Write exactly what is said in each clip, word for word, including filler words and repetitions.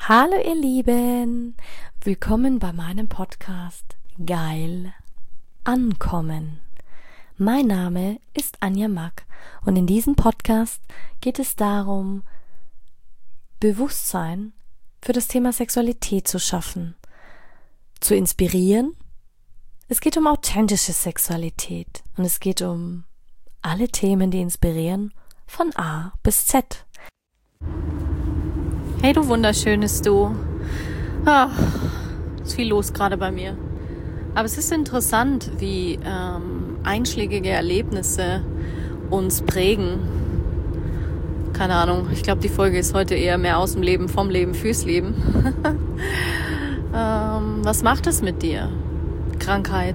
Hallo ihr Lieben, willkommen bei meinem Podcast Geil Ankommen. Mein Name ist Anja Mack und in diesem Podcast geht es darum, Bewusstsein für das Thema Sexualität zu schaffen, zu inspirieren. Es geht um authentische Sexualität und es geht um alle Themen, die inspirieren, von A bis Z. Hey du wunderschönes Du. Ach, ist viel los gerade bei mir. Aber es ist interessant, wie ähm, einschlägige Erlebnisse uns prägen. Keine Ahnung, ich glaube die Folge ist heute eher mehr aus dem Leben, vom Leben, fürs Leben. ähm, was macht es mit dir? Krankheit.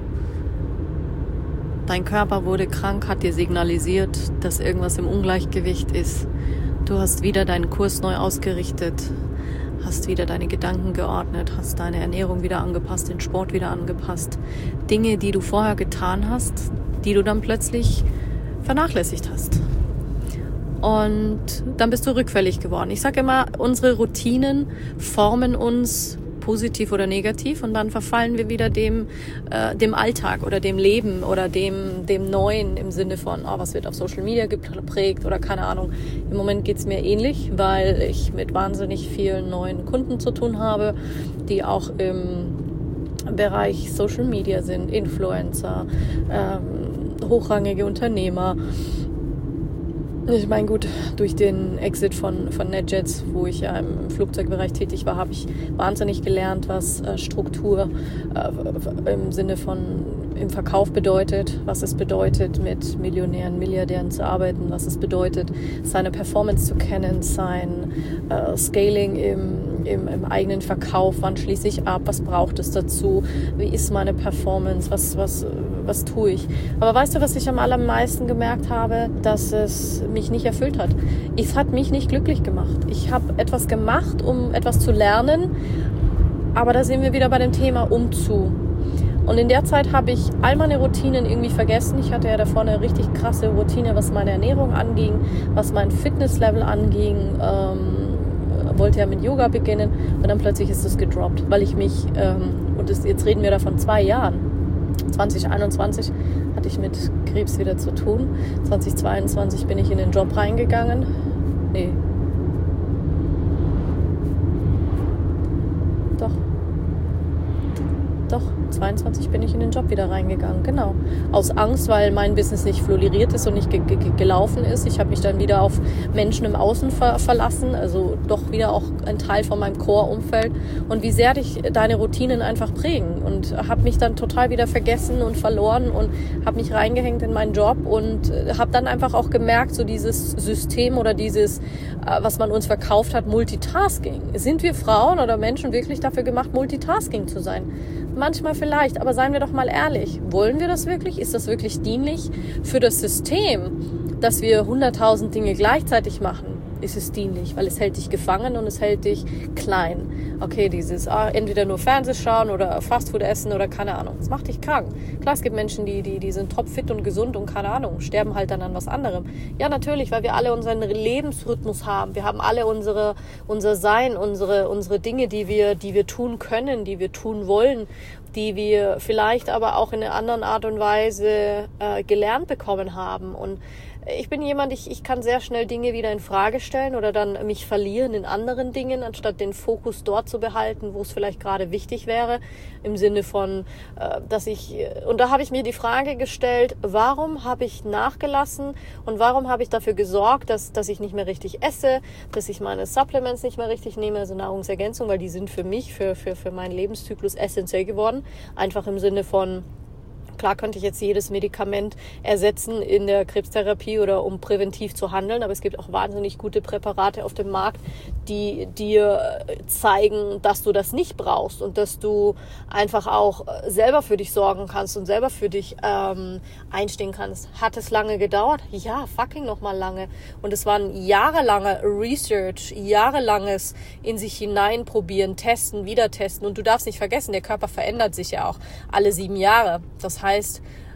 Dein Körper wurde krank, hat dir signalisiert, dass irgendwas im Ungleichgewicht ist. Du hast wieder deinen Kurs neu ausgerichtet, hast wieder deine Gedanken geordnet, hast deine Ernährung wieder angepasst, den Sport wieder angepasst. Dinge, die du vorher getan hast, die du dann plötzlich vernachlässigt hast. Und dann bist du rückfällig geworden. Ich sage immer, unsere Routinen formen uns positiv oder negativ und dann verfallen wir wieder dem äh, dem Alltag oder dem Leben oder dem dem Neuen im Sinne von, oh, was wird auf Social Media geprägt oder keine Ahnung. Im Moment geht's mir ähnlich, weil ich mit wahnsinnig vielen neuen Kunden zu tun habe, die auch im Bereich Social Media sind, Influencer, ähm, hochrangige Unternehmer. Ich meine, gut, durch den Exit von, von NetJets, wo ich ja im Flugzeugbereich tätig war, habe ich wahnsinnig gelernt, was äh, Struktur äh, im Sinne von im Verkauf bedeutet, was es bedeutet, mit Millionären, Milliardären zu arbeiten, was es bedeutet, seine Performance zu kennen, sein äh, Scaling im, im, im eigenen Verkauf, wann schließe ich ab, was braucht es dazu, wie ist meine Performance, was, was, was tue ich. Aber weißt du, was ich am allermeisten gemerkt habe? Dass es mich nicht erfüllt hat. Es hat mich nicht glücklich gemacht. Ich habe etwas gemacht, um etwas zu lernen, aber da sind wir wieder bei dem Thema Umzu. Und in der Zeit habe ich all meine Routinen irgendwie vergessen. Ich hatte ja davor eine richtig krasse Routine, was meine Ernährung anging, was mein Fitnesslevel anging, ähm, wollte ja mit Yoga beginnen und dann plötzlich ist es gedroppt, weil ich mich, ähm, und das, jetzt reden wir da von zwei Jahren, zwanzig einundzwanzig hatte ich mit Krebs wieder zu tun, zwanzig zweiundzwanzig bin ich in den Job reingegangen, nee, doch, doch, zweiundzwanzig bin ich in den Job wieder reingegangen, genau. Aus Angst, weil mein Business nicht floriert ist und nicht ge- ge- gelaufen ist. Ich habe mich dann wieder auf Menschen im Außen ver- verlassen, also doch wieder auch ein Teil von meinem Core-Umfeld. Und wie sehr dich deine Routinen einfach prägen. Und habe mich dann total wieder vergessen und verloren und habe mich reingehängt in meinen Job und habe dann einfach auch gemerkt, so dieses System oder dieses, was man uns verkauft hat, Multitasking. Sind wir Frauen oder Menschen wirklich dafür gemacht, Multitasking zu sein? Manchmal vielleicht, aber seien wir doch mal ehrlich. Wollen wir das wirklich? Ist das wirklich dienlich für das System, dass wir hunderttausend Dinge gleichzeitig machen? Ist es dienlich, weil es hält dich gefangen und es hält dich klein. Okay, dieses ah, entweder nur Fernseh schauen oder Fastfood essen oder keine Ahnung. Das macht dich krank. Klar, es gibt Menschen, die, die, die sind topfit und gesund und keine Ahnung, sterben halt dann an was anderem. Ja, natürlich, weil wir alle unseren Lebensrhythmus haben. Wir haben alle unsere, unser Sein, unsere, unsere Dinge, die wir, die wir tun können, die wir tun wollen, die wir vielleicht aber auch in einer anderen Art und Weise äh, gelernt bekommen haben. Und ich bin jemand, ich, ich kann sehr schnell Dinge wieder in Frage stellen oder dann mich verlieren in anderen Dingen, anstatt den Fokus dort zu behalten, wo es vielleicht gerade wichtig wäre, im Sinne von, äh, dass ich, und da habe ich mir die Frage gestellt, warum habe ich nachgelassen und warum habe ich dafür gesorgt, dass, dass ich nicht mehr richtig esse, dass ich meine Supplements nicht mehr richtig nehme, also Nahrungsergänzung, weil die sind für mich, für, für, für meinen Lebenszyklus essentiell geworden, einfach im Sinne von, klar könnte ich jetzt jedes Medikament ersetzen in der Krebstherapie oder um präventiv zu handeln, aber es gibt auch wahnsinnig gute Präparate auf dem Markt, die dir zeigen, dass du das nicht brauchst und dass du einfach auch selber für dich sorgen kannst und selber für dich ähm, einstehen kannst. Hat es lange gedauert? Ja, fucking nochmal lange. Und es war ein jahrelanger Research, jahrelanges in sich hineinprobieren, testen, wieder testen. Und du darfst nicht vergessen, der Körper verändert sich ja auch alle sieben Jahre. Das heißt,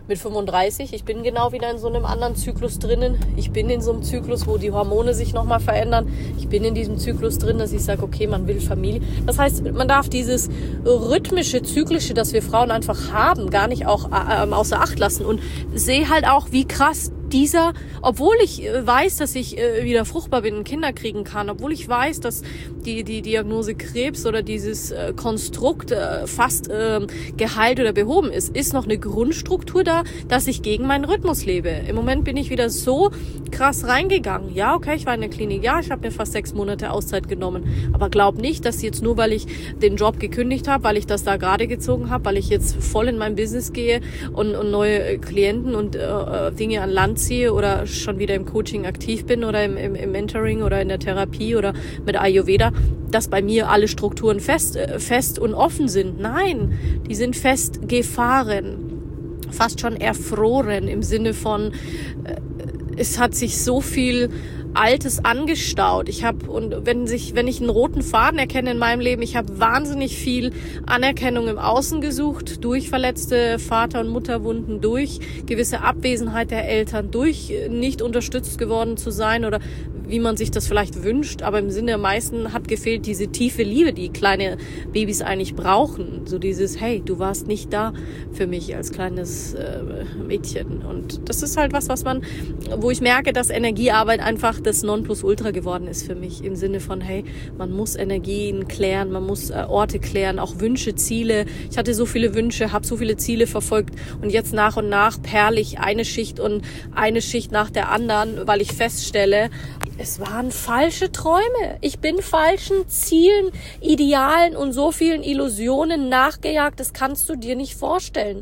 mit fünfunddreißig. Ich bin genau wieder in so einem anderen Zyklus drinnen. Ich bin in so einem Zyklus, wo die Hormone sich nochmal verändern. Ich bin in diesem Zyklus drin, dass ich sage, okay, man will Familie. Das heißt, man darf dieses rhythmische, zyklische, das wir Frauen einfach haben, gar nicht auch äh, außer Acht lassen. Und sehe halt auch, wie krass dieser, obwohl ich äh, weiß, dass ich äh, wieder fruchtbar bin und Kinder kriegen kann, obwohl ich weiß, dass die die Diagnose Krebs oder dieses äh, Konstrukt äh, fast äh, geheilt oder behoben ist, ist noch eine Grundstruktur da, dass ich gegen meinen Rhythmus lebe. Im Moment bin ich wieder so krass reingegangen. Ja, okay, ich war in der Klinik. Ja, ich habe mir fast sechs Monate Auszeit genommen. Aber glaub nicht, dass jetzt nur, weil ich den Job gekündigt habe, weil ich das da gerade gezogen habe, weil ich jetzt voll in mein Business gehe und, und neue Klienten und äh, Dinge an Land ziehe oder schon wieder im Coaching aktiv bin oder im, im, im Mentoring oder in der Therapie oder mit Ayurveda, dass bei mir alle Strukturen fest, äh, fest und offen sind. Nein, die sind festgefahren, fast schon erfroren im Sinne von, äh, es hat sich so viel Altes angestaut. Ich habe, und wenn sich, wenn ich einen roten Faden erkenne in meinem Leben, ich habe wahnsinnig viel Anerkennung im Außen gesucht, durch verletzte Vater- und Mutterwunden, durch gewisse Abwesenheit der Eltern, durch nicht unterstützt geworden zu sein oder wie man sich das vielleicht wünscht, aber im Sinne der meisten hat gefehlt diese tiefe Liebe, die kleine Babys eigentlich brauchen. So dieses, hey, du warst nicht da für mich als kleines äh, Mädchen. Und das ist halt was, was man, wo ich merke, dass Energiearbeit einfach das Nonplusultra geworden ist für mich. Im Sinne von, hey, man muss Energien klären, man muss äh, Orte klären, auch Wünsche, Ziele. Ich hatte so viele Wünsche, habe so viele Ziele verfolgt und jetzt nach und nach perle ich eine Schicht und eine Schicht nach der anderen, weil ich feststelle, es waren falsche Träume. Ich bin falschen Zielen, Idealen und so vielen Illusionen nachgejagt. Das kannst du dir nicht vorstellen.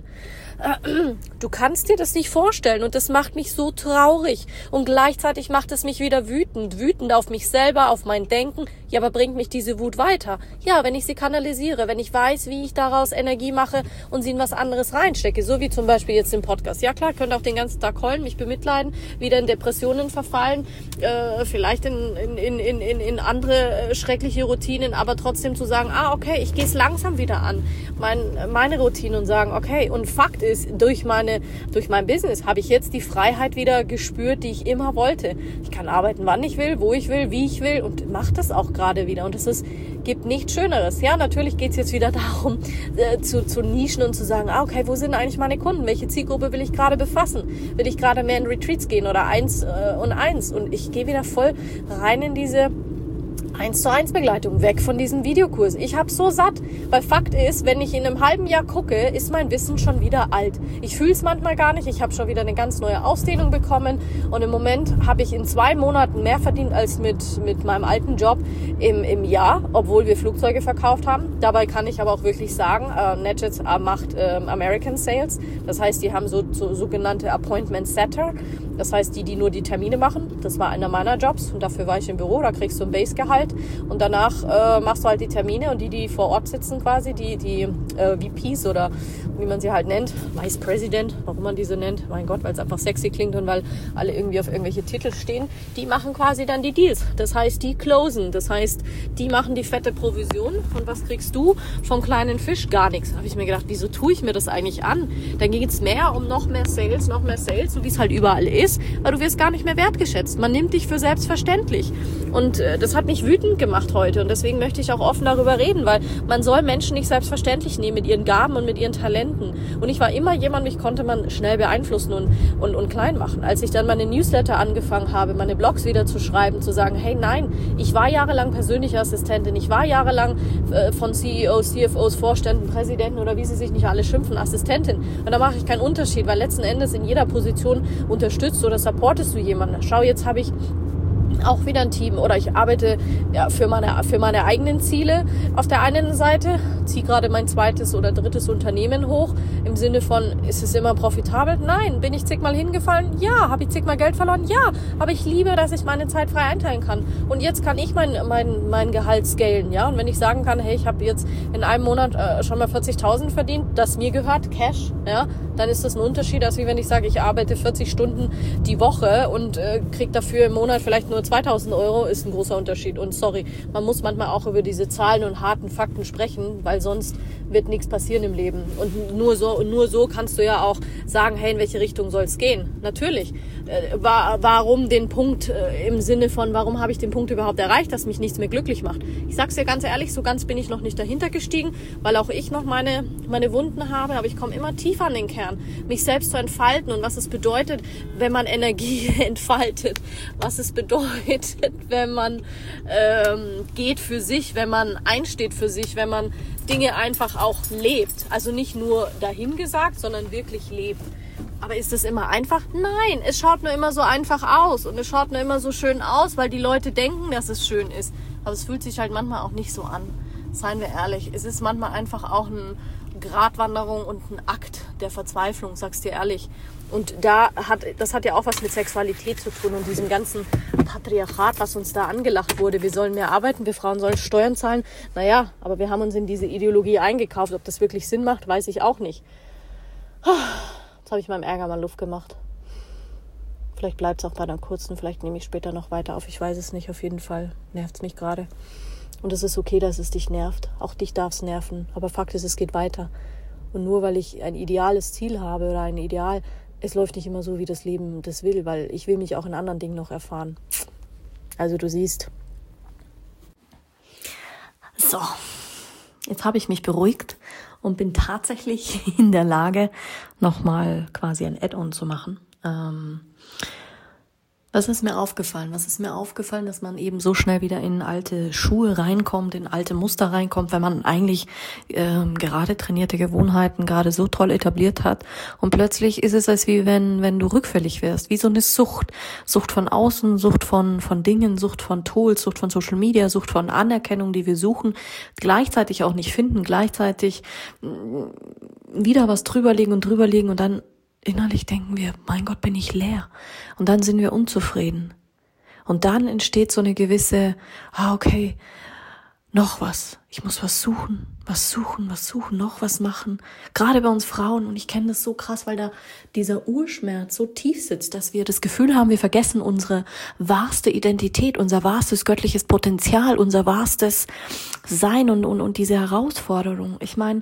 Du kannst dir das nicht vorstellen und das macht mich so traurig und gleichzeitig macht es mich wieder wütend, wütend auf mich selber, auf mein Denken. Ja, aber bringt mich diese Wut weiter? Ja, wenn ich sie kanalisiere, wenn ich weiß, wie ich daraus Energie mache und sie in was anderes reinstecke, so wie zum Beispiel jetzt im Podcast. Ja klar, könnt auch den ganzen Tag heulen, mich bemitleiden, wieder in Depressionen verfallen, äh, vielleicht in, in, in, in, in andere äh, schreckliche Routinen, aber trotzdem zu sagen, ah okay, ich gehe es langsam wieder an, mein, meine Routine und sagen, okay, und Fakt ist, durch meine, durch mein Business habe ich jetzt die Freiheit wieder gespürt, die ich immer wollte. Ich kann arbeiten, wann ich will, wo ich will, wie ich will und mache das auch gerade wieder. Und es ist, gibt nichts Schöneres. Ja, natürlich geht es jetzt wieder darum, äh, zu, zu nischen und zu sagen, ah, okay, wo sind eigentlich meine Kunden? Welche Zielgruppe will ich gerade befassen? Will ich gerade mehr in Retreats gehen oder eins äh, und eins? Und ich gehe wieder voll rein in diese eins zu eins Begleitung, weg von diesem Videokurs. Ich habe so satt, weil Fakt ist, wenn ich in einem halben Jahr gucke, ist mein Wissen schon wieder alt. Ich fühle es manchmal gar nicht. Ich habe schon wieder eine ganz neue Ausdehnung bekommen und im Moment habe ich in zwei Monaten mehr verdient als mit mit meinem alten Job im im Jahr, obwohl wir Flugzeuge verkauft haben. Dabei kann ich aber auch wirklich sagen, äh, NetJets äh, macht äh, American Sales. Das heißt, die haben so, so sogenannte Appointment Setter. Das heißt, die, die nur die Termine machen. Das war einer meiner Jobs und dafür war ich im Büro. Da kriegst du ein Basegehalt und danach äh, machst du halt die Termine und die, die vor Ort sitzen quasi, die, die äh, V Ps oder wie man sie halt nennt, Vice President, warum man diese nennt, mein Gott, weil es einfach sexy klingt und weil alle irgendwie auf irgendwelche Titel stehen, die machen quasi dann die Deals. Das heißt, die closen. Das heißt, die machen die fette Provision. Und was kriegst du vom kleinen Fisch? Gar nichts. Da habe ich mir gedacht, wieso tue ich mir das eigentlich an? Dann geht es mehr um noch mehr Sales, noch mehr Sales, so wie es halt überall ist, weil du wirst gar nicht mehr wertgeschätzt. Man nimmt dich für selbstverständlich. Und äh, das hat mich wütend gemacht heute. Und deswegen möchte ich auch offen darüber reden, weil man soll Menschen nicht selbstverständlich nehmen mit ihren Gaben und mit ihren Talenten. Und ich war immer jemand, mich konnte man schnell beeinflussen und, und, und klein machen. Als ich dann meine Newsletter angefangen habe, meine Blogs wieder zu schreiben, zu sagen, hey nein, ich war jahrelang persönliche Assistentin, ich war jahrelang äh, von C E Os, C F Os, Vorständen, Präsidenten oder wie sie sich nicht alle schimpfen, Assistentin. Und da mache ich keinen Unterschied, weil letzten Endes in jeder Position unterstützt oder supportest du jemanden. Schau, jetzt habe ich auch wieder ein Team oder ich arbeite ja, für meine für meine eigenen Ziele auf der einen Seite, ziehe gerade mein zweites oder drittes Unternehmen hoch, im Sinne von, ist es immer profitabel? Nein. Bin ich zigmal hingefallen? Ja. Habe ich zigmal Geld verloren? Ja. Aber ich liebe, dass ich meine Zeit frei einteilen kann. Und jetzt kann ich mein mein mein Gehalt scalen, ja. Und wenn ich sagen kann, hey, ich habe jetzt in einem Monat äh, schon mal vierzigtausend verdient, das mir gehört, Cash, ja, dann ist das ein Unterschied, als wie wenn ich sage, ich arbeite vierzig Stunden die Woche und äh, kriege dafür im Monat vielleicht nur zweitausend Euro, ist ein großer Unterschied. Und sorry, man muss manchmal auch über diese Zahlen und harten Fakten sprechen, weil sonst wird nichts passieren im Leben. Und nur so, nur so kannst du ja auch sagen, hey, in welche Richtung soll es gehen? Natürlich. Äh, wa- warum den Punkt äh, im Sinne von, warum habe ich den Punkt überhaupt erreicht, dass mich nichts mehr glücklich macht? Ich sag's dir ganz ehrlich, so ganz bin ich noch nicht dahinter gestiegen, weil auch ich noch meine, meine Wunden habe, aber ich komme immer tiefer an den Kern, mich selbst zu entfalten und was es bedeutet, wenn man Energie entfaltet, was es bedeutet, wenn man ähm, geht für sich, wenn man einsteht für sich, wenn man Dinge einfach auch lebt. Also nicht nur dahingesagt, sondern wirklich lebt. Aber ist es immer einfach? Nein, es schaut nur immer so einfach aus und es schaut nur immer so schön aus, weil die Leute denken, dass es schön ist. Aber es fühlt sich halt manchmal auch nicht so an. Seien wir ehrlich, es ist manchmal einfach auch eine Gratwanderung und ein Akt der Verzweiflung, sag's dir ehrlich. Und da hat, das hat ja auch was mit Sexualität zu tun und diesem ganzen Patriarchat, was uns da angelacht wurde. Wir sollen mehr arbeiten, wir Frauen sollen Steuern zahlen. Naja, aber wir haben uns in diese Ideologie eingekauft. Ob das wirklich Sinn macht, weiß ich auch nicht. Jetzt habe ich meinem Ärger mal Luft gemacht. Vielleicht bleibt es auch bei einer kurzen, vielleicht nehme ich später noch weiter auf. Ich weiß es nicht, auf jeden Fall nervt es mich gerade. Und es ist okay, dass es dich nervt. Auch dich darf es nerven. Aber Fakt ist, es geht weiter. Und nur weil ich ein ideales Ziel habe oder ein Ideal, es läuft nicht immer so, wie das Leben das will, weil ich will mich auch in anderen Dingen noch erfahren. Also du siehst. So, jetzt habe ich mich beruhigt und bin tatsächlich in der Lage, nochmal quasi ein Add-on zu machen. Ähm, was ist mir aufgefallen? Was ist mir aufgefallen, dass man eben so schnell wieder in alte Schuhe reinkommt, in alte Muster reinkommt, wenn man eigentlich ähm, gerade trainierte Gewohnheiten gerade so toll etabliert hat. Und plötzlich ist es, als wie wenn wenn du rückfällig wirst, wie so eine Sucht. Sucht von außen, Sucht von von Dingen, Sucht von Tools, Sucht von Social Media, Sucht von Anerkennung, die wir suchen, gleichzeitig auch nicht finden, gleichzeitig mh, wieder was drüberlegen und drüberlegen und dann innerlich denken wir, mein Gott, bin ich leer. Und dann sind wir unzufrieden. Und dann entsteht so eine gewisse, ah, okay, noch was. Ich muss was suchen, was suchen, was suchen, noch was machen. Gerade bei uns Frauen. Und ich kenne das so krass, weil da dieser Urschmerz so tief sitzt, dass wir das Gefühl haben, wir vergessen unsere wahrste Identität, unser wahrstes göttliches Potenzial, unser wahrstes Sein und, und, und diese Herausforderung. Ich meine,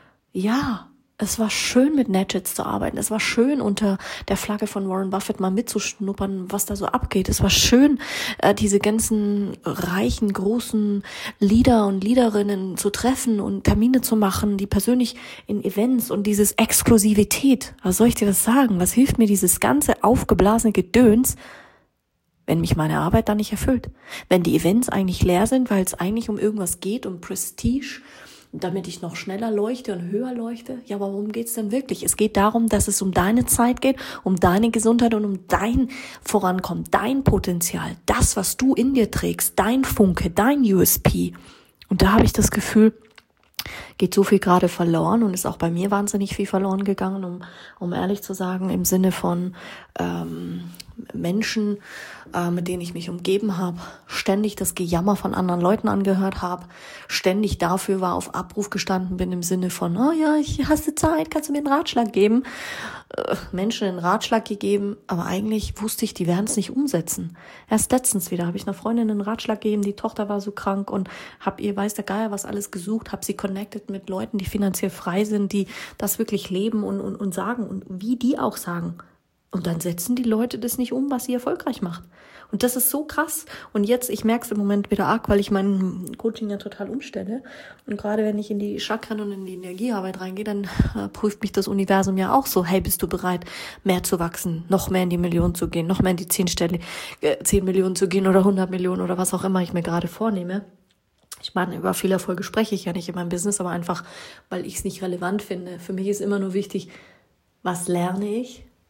ja, es war schön, mit Natchez zu arbeiten. Es war schön, unter der Flagge von Warren Buffett mal mitzuschnuppern, was da so abgeht. Es war schön, diese ganzen reichen, großen Leader und Leaderinnen zu treffen und Termine zu machen, die persönlich in Events und dieses Exklusivität. Was soll ich dir das sagen? Was hilft mir dieses ganze aufgeblasene Gedöns, wenn mich meine Arbeit dann nicht erfüllt? Wenn die Events eigentlich leer sind, weil es eigentlich um irgendwas geht, um Prestige, damit ich noch schneller leuchte und höher leuchte? Ja, aber worum geht's denn wirklich? Es geht darum, dass es um deine Zeit geht, um deine Gesundheit und um dein Vorankommen, dein Potenzial, das, was du in dir trägst, dein Funke, dein U S P. Und da habe ich das Gefühl, geht so viel gerade verloren und ist auch bei mir wahnsinnig viel verloren gegangen, um um ehrlich zu sagen, im Sinne von ähm, Menschen, äh, mit denen ich mich umgeben habe, ständig das Gejammer von anderen Leuten angehört habe, ständig dafür war, auf Abruf gestanden bin im Sinne von, oh ja, ich hast du Zeit, kannst du mir einen Ratschlag geben? Äh, Menschen einen Ratschlag gegeben, aber eigentlich wusste ich, die werden es nicht umsetzen. Erst letztens wieder habe ich einer Freundin einen Ratschlag gegeben, die Tochter war so krank und habe ihr, weiß der Geier, was alles gesucht, habe sie connected mit Leuten, die finanziell frei sind, die das wirklich leben und, und, und sagen und wie die auch sagen. Und dann setzen die Leute das nicht um, was sie erfolgreich macht. Und das ist so krass. Und jetzt, ich merke es im Moment wieder arg, weil ich mein Coaching ja total umstelle. Und gerade wenn ich in die Chakren und in die Energiearbeit reingehe, dann äh, prüft mich das Universum ja auch so. Hey, bist du bereit, mehr zu wachsen, noch mehr in die Millionen zu gehen, noch mehr in die zehn Stelle, äh, zehn Millionen zu gehen oder hundert Millionen oder was auch immer ich mir gerade vornehme. Ich meine, über viele Erfolge spreche ich ja nicht in meinem Business, aber einfach, weil ich es nicht relevant finde. Für mich ist immer nur wichtig, was lerne ich?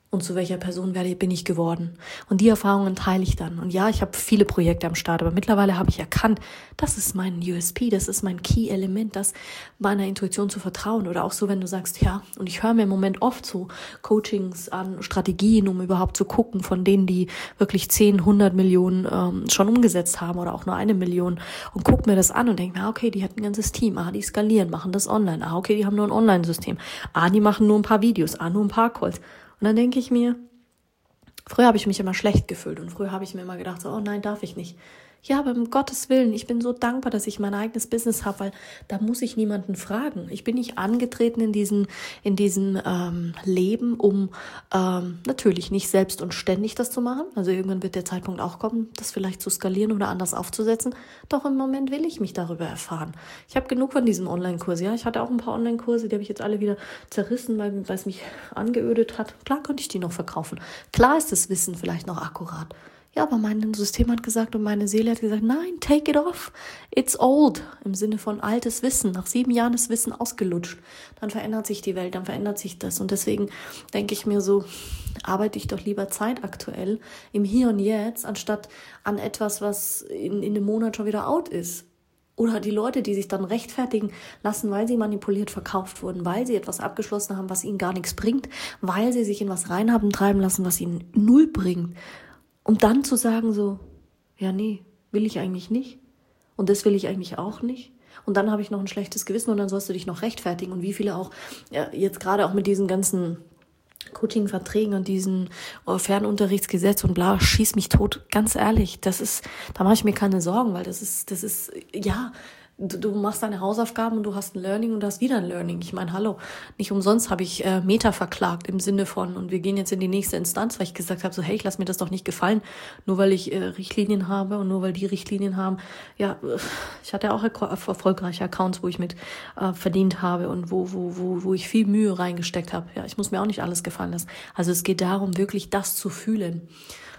und zu welcher Person werde, bin ich geworden. Und die Erfahrungen teile ich dann. Und ja, ich habe viele Projekte am Start, aber mittlerweile habe ich erkannt, das ist mein U S P, das ist mein Key-Element, das meiner Intuition zu vertrauen. Oder auch so, wenn du sagst, ja, und ich höre mir im Moment oft so Coachings an, Strategien, um überhaupt zu gucken, von denen, die wirklich zehn, hundert Millionen ähm, schon umgesetzt haben oder auch nur eine Million, und guck mir das an und denke mir, ah, okay, die hat ein ganzes Team, ah, die skalieren, machen das online, ah, okay, die haben nur ein Online-System, ah, die machen nur ein paar Videos, ah, nur ein paar Calls. Und dann denke ich mir, früher habe ich mich immer schlecht gefühlt und früher habe ich mir immer gedacht, so, oh nein, darf ich nicht. Ja, aber um Gottes Willen, ich bin so dankbar, dass ich mein eigenes Business habe, weil da muss ich niemanden fragen. Ich bin nicht angetreten in diesem in diesem ähm, Leben, um ähm, natürlich nicht selbst und ständig das zu machen. Also irgendwann wird der Zeitpunkt auch kommen, das vielleicht zu skalieren oder anders aufzusetzen. Doch im Moment will ich mich darüber erfahren. Ich habe genug von diesem Online-Kurs. Ja, ich hatte auch ein paar Online-Kurse, die habe ich jetzt alle wieder zerrissen, weil, weil es mich angeödet hat. Klar konnte ich die noch verkaufen. Klar ist das Wissen vielleicht noch akkurat. Ja, aber mein System hat gesagt und meine Seele hat gesagt, nein, take it off. It's old. Im Sinne von altes Wissen. Nach sieben Jahren ist Wissen ausgelutscht. Dann verändert sich die Welt, dann verändert sich das. Und deswegen denke ich mir so, arbeite ich doch lieber zeitaktuell im Hier und Jetzt, anstatt an etwas, was in, in einem Monat schon wieder out ist. Oder die Leute, die sich dann rechtfertigen lassen, weil sie manipuliert verkauft wurden, weil sie etwas abgeschlossen haben, was ihnen gar nichts bringt, weil sie sich in was rein haben treiben lassen, was ihnen null bringt. Um dann zu sagen so, ja nee, will ich eigentlich nicht. Und das will ich eigentlich auch nicht. Und dann habe ich noch ein schlechtes Gewissen und dann sollst du dich noch rechtfertigen. Und wie viele auch, ja, jetzt gerade auch mit diesen ganzen Coaching-Verträgen und diesen Fernunterrichtsgesetz und bla, schieß mich tot. Ganz ehrlich, das ist, da mache ich mir keine Sorgen, weil das ist, das ist, ja, Du, du machst deine Hausaufgaben und du hast ein Learning und du hast wieder ein Learning. Ich meine, hallo, nicht umsonst habe ich äh, Meta verklagt im Sinne von, und wir gehen jetzt in die nächste Instanz, weil ich gesagt habe, so hey, ich lass mir das doch nicht gefallen, nur weil ich äh, Richtlinien habe und nur weil die Richtlinien haben. Ja, ich hatte auch erfolgreiche Accounts, wo ich mit äh, verdient habe und wo, wo, wo, wo ich viel Mühe reingesteckt habe. Ja, ich muss mir auch nicht alles gefallen lassen. Also es geht darum, wirklich das zu fühlen.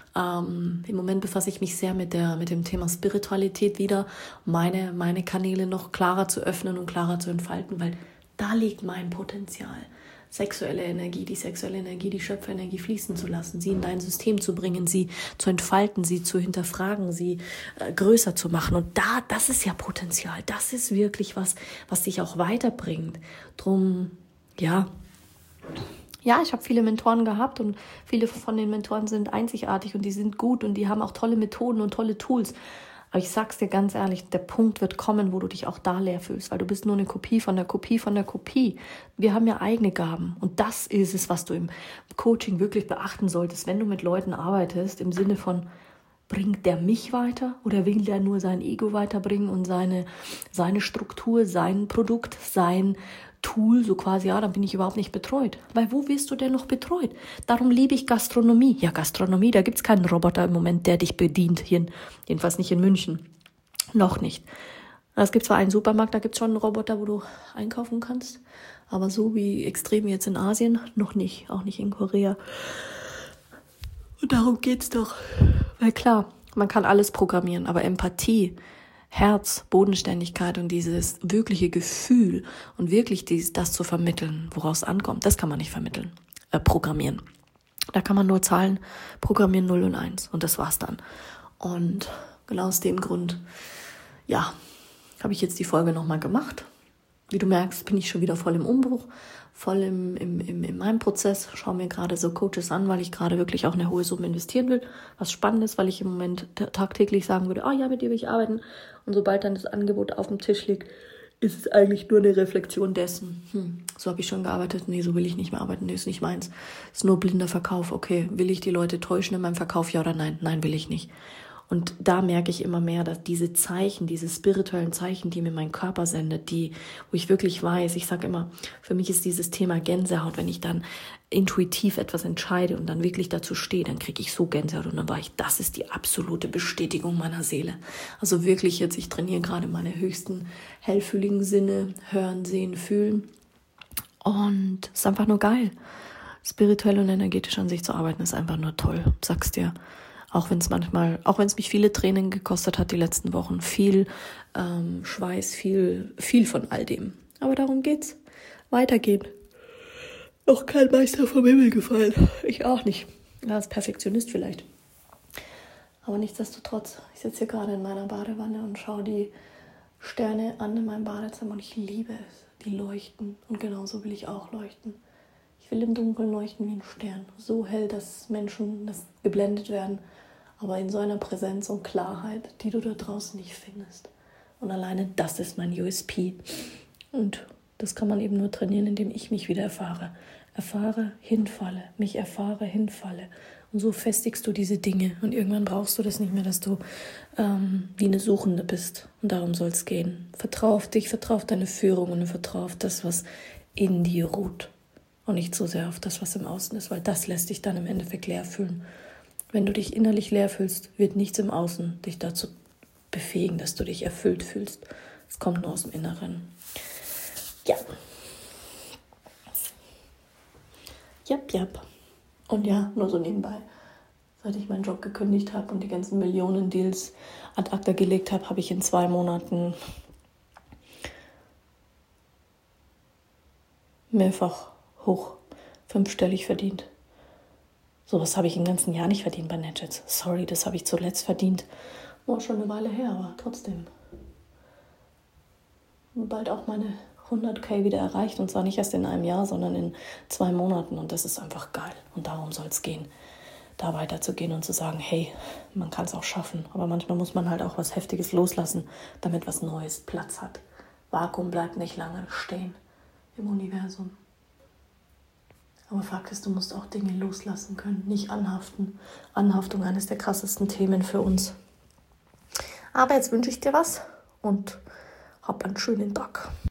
Ähm, im Moment befasse ich mich sehr mit der mit dem Thema Spiritualität wieder, meine meine Kanäle noch klarer zu öffnen und klarer zu entfalten, weil da liegt mein Potenzial. Sexuelle Energie, die sexuelle Energie, die Schöpferenergie fließen zu lassen, sie in dein System zu bringen, sie zu entfalten, sie zu hinterfragen, sie äh, größer zu machen. Und da, das ist ja Potenzial, das ist wirklich was, was dich auch weiterbringt. Drum, ja... Ja, ich habe viele Mentoren gehabt und viele von den Mentoren sind einzigartig und die sind gut und die haben auch tolle Methoden und tolle Tools. Aber ich sag's dir ganz ehrlich, der Punkt wird kommen, wo du dich auch da leer fühlst, weil du bist nur eine Kopie von der Kopie von der Kopie. Wir haben ja eigene Gaben und das ist es, was du im Coaching wirklich beachten solltest, wenn du mit Leuten arbeitest, im Sinne von, bringt der mich weiter oder will der nur sein Ego weiterbringen und seine, seine Struktur, sein Produkt, sein Tool, so quasi, ja, dann bin ich überhaupt nicht betreut. Weil wo wirst du denn noch betreut? Darum liebe ich Gastronomie. Ja, Gastronomie, da gibt's keinen Roboter im Moment, der dich bedient. Hier, jedenfalls nicht in München. Noch nicht. Es gibt zwar einen Supermarkt, da gibt's schon einen Roboter, wo du einkaufen kannst. Aber so wie extrem jetzt in Asien, noch nicht. Auch nicht in Korea. Und darum geht's doch. Weil klar, man kann alles programmieren, aber Empathie, Herz, Bodenständigkeit und dieses wirkliche Gefühl und wirklich dies, das zu vermitteln, woraus es ankommt, das kann man nicht vermitteln, äh, programmieren. Da kann man nur Zahlen programmieren, null und eins und das war's dann. Und genau aus dem Grund, ja, habe ich jetzt die Folge nochmal gemacht. Wie du merkst, bin ich schon wieder voll im Umbruch, voll im, im, im, in meinem Prozess. Schaue mir gerade so Coaches an, weil ich gerade wirklich auch eine hohe Summe investieren will. Was spannend ist, weil ich im Moment tagtäglich sagen würde, ah oh, ja, mit dir will ich arbeiten. Und sobald dann das Angebot auf dem Tisch liegt, ist es eigentlich nur eine Reflexion dessen. Hm, so habe ich schon gearbeitet. Nee, so will ich nicht mehr arbeiten. Nee, ist nicht meins. Ist nur blinder Verkauf. Okay, will ich die Leute täuschen in meinem Verkauf? Ja oder nein? Nein, will ich nicht. Und da merke ich immer mehr, dass diese Zeichen, diese spirituellen Zeichen, die mir mein Körper sendet, die, wo ich wirklich weiß, ich sage immer, für mich ist dieses Thema Gänsehaut, wenn ich dann intuitiv etwas entscheide und dann wirklich dazu stehe, dann kriege ich so Gänsehaut und dann war ich, das ist die absolute Bestätigung meiner Seele. Also wirklich jetzt, ich trainiere gerade meine höchsten hellfühligen Sinne, hören, sehen, fühlen und es ist einfach nur geil. Spirituell und energetisch an sich zu arbeiten ist einfach nur toll, sag's dir. Auch wenn es manchmal, auch wenn es mich viele Tränen gekostet hat die letzten Wochen, viel ähm, Schweiß, viel, viel von all dem. Aber darum geht's. Weitergehen. noch kein Meister vom Himmel gefallen. Ich auch nicht. Ja, als Perfektionist vielleicht. Aber nichtsdestotrotz, ich sitze hier gerade in meiner Badewanne und schaue die Sterne an in meinem Badezimmer und ich liebe es. Die leuchten und genauso will ich auch leuchten. Ich will im Dunkeln leuchten wie ein Stern. So hell, dass Menschen das geblendet werden, aber in so einer Präsenz und Klarheit, die du da draußen nicht findest. Und alleine das ist mein U S P. Und das kann man eben nur trainieren, indem ich mich wieder erfahre. Erfahre, hinfalle, mich erfahre, hinfalle. Und so festigst du diese Dinge. Und irgendwann brauchst du das nicht mehr, dass du ähm, wie eine Suchende bist. Und darum soll es gehen. Vertrau auf dich, vertrau auf deine Führung und vertrau auf das, was in dir ruht. Und nicht so sehr auf das, was im Außen ist, weil das lässt dich dann im Endeffekt leer fühlen. Wenn du dich innerlich leer fühlst, wird nichts im Außen dich dazu befähigen, dass du dich erfüllt fühlst. Es kommt nur aus dem Inneren. Ja. Jap, jap. Und ja, nur so nebenbei. Seit ich meinen Job gekündigt habe und die ganzen Millionen Deals ad acta gelegt habe, habe ich in zwei Monaten mehrfach hoch fünfstellig verdient. Sowas habe ich im ganzen Jahr nicht verdient bei NetJets. Sorry, das habe ich zuletzt verdient. War schon eine Weile her, aber trotzdem. Bald auch meine hunderttausend wieder erreicht und zwar nicht erst in einem Jahr, sondern in zwei Monaten und das ist einfach geil und darum soll es gehen, da weiterzugehen und zu sagen, hey, man kann es auch schaffen, aber manchmal muss man halt auch was Heftiges loslassen, damit was Neues Platz hat. Vakuum bleibt nicht lange stehen im Universum. Aber Fakt ist, du musst auch Dinge loslassen können, nicht anhaften. Anhaftung, eines der krassesten Themen für uns. Aber jetzt wünsche ich dir was und hab einen schönen Tag.